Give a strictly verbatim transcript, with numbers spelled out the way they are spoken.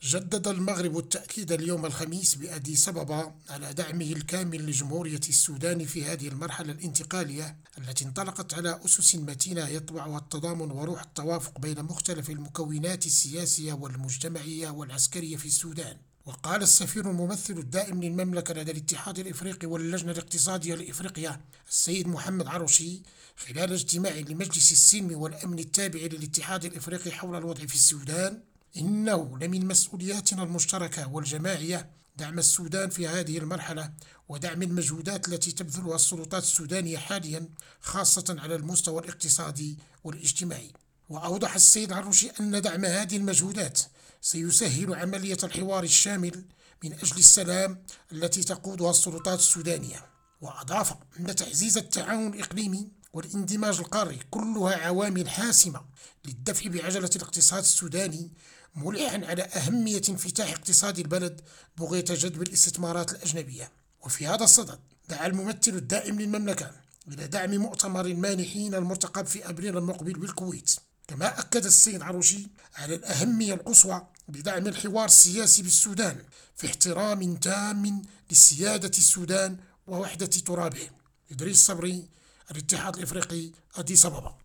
جدد المغرب التأكيد اليوم الخميس بأديس أبابا على دعمه الكامل لجمهورية السودان في هذه المرحلة الانتقالية التي انطلقت على أسس متينة يطبعها التضامن وروح التوافق بين مختلف المكونات السياسية والمجتمعية والعسكرية في السودان. وقال السفير الممثل الدائم للمملكة لدى الاتحاد الإفريقي واللجنة الاقتصادية لإفريقيا السيد محمد عروشي خلال اجتماع لمجلس السلم والأمن التابع للاتحاد الإفريقي حول الوضع في السودان: إنه لمن مسؤولياتنا المشتركة والجماعية دعم السودان في هذه المرحلة ودعم المجهودات التي تبذلها السلطات السودانية حاليا، خاصة على المستوى الاقتصادي والاجتماعي. وأوضح السيد عروشي أن دعم هذه المجهودات سيسهل عملية الحوار الشامل من أجل السلام التي تقودها السلطات السودانية. وأضاف أن تعزيز التعاون الإقليمي والاندماج القاري كلها عوامل حاسمة للدفع بعجلة الاقتصاد السوداني، ملحا على أهمية انفتاح اقتصاد البلد بغية جذب الاستثمارات الأجنبية. وفي هذا الصدد دعا الممثل الدائم للمملكة إلى دعم مؤتمر المانحين المرتقب في أبريل المقبل بالكويت. كما أكد السيد عروشي على الأهمية القصوى بدعم الحوار السياسي بالسودان في احترام تام لسيادة السودان ووحدة ترابه. إدريس صبري، الاتحاد الإفريقي، أديس أبابا.